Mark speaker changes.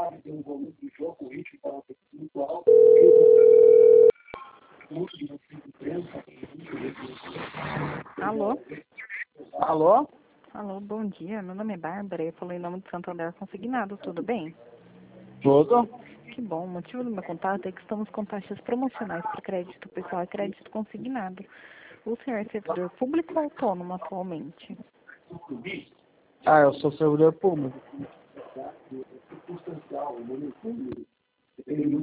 Speaker 1: Alô?
Speaker 2: Alô?
Speaker 1: Alô, bom dia. Meu nome é Bárbara. Eu falei em nome de Santander Consignado. Tudo bem?
Speaker 2: Tudo?
Speaker 1: Que bom. O motivo do meu contato é que estamos com taxas promocionais para crédito pessoal e crédito consignado. O senhor é servidor público ou autônomo atualmente?
Speaker 2: Ah, eu sou servidor público.